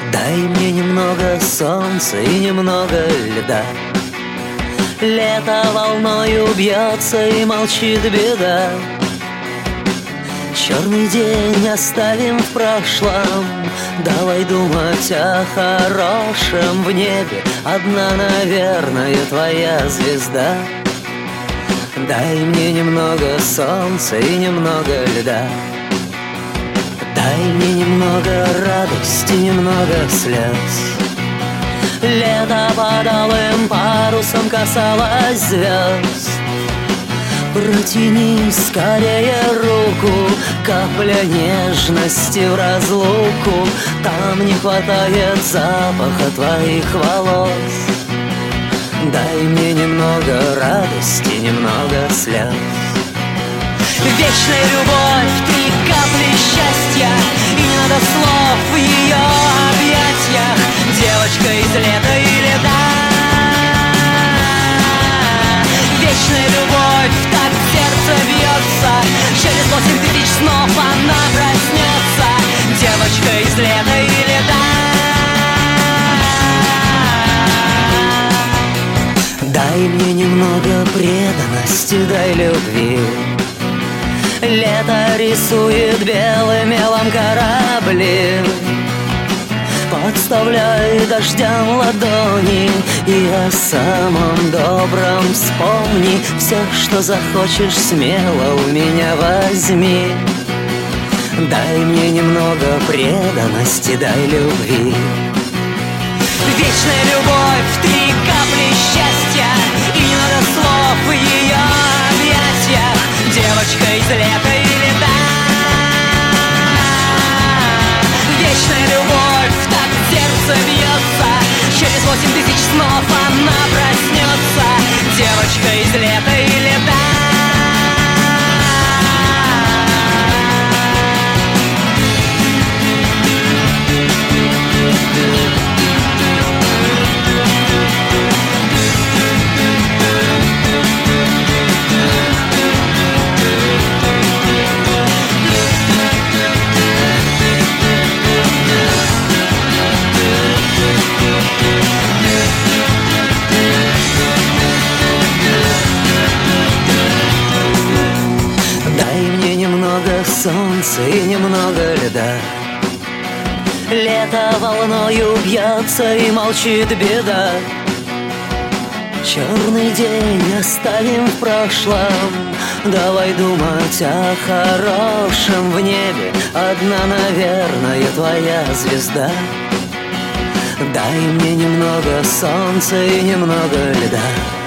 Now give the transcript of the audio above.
Дай мне немного солнца и немного льда. Лето волною бьется и молчит беда. Черный день оставим в прошлом. Давай думать о хорошем. В небе одна, наверное, твоя звезда. Дай мне немного солнца и немного льда. Дай мне немного радости, немного слез. Лето под алым парусом касалось звезд. Протяни скорее руку, капля нежности в разлуку. Там не хватает запаха твоих волос. Дай мне немного радости, немного слез. Вечная любовь, 3 капли счастья, и не надо слов в ее объятиях. Девочка из лета и лета. Вечная любовь, так сердце бьется. Через 8000 снов она проснется. Девочка из лета и лета. Дай мне немного преданности, дай любви. Лето рисует белым мелом корабли. Подставляй дождям ладони, и о самом добром вспомни. Все, что захочешь, смело у меня возьми. Дай мне немного преданности, дай любви. Вечная любовь, 3 капли счастья, и не надо слов в ее объятиях. Девочка из лета и лета. Вечная любовь, так сердце бьется. Через 8000 снов она проснется. Девочка из лета и лета. Солнце и немного льда. Лето волною бьется и молчит беда. Черный день оставим в прошлом. Давай думать о хорошем. В небе одна, наверное, твоя звезда. Дай мне немного солнца и немного льда.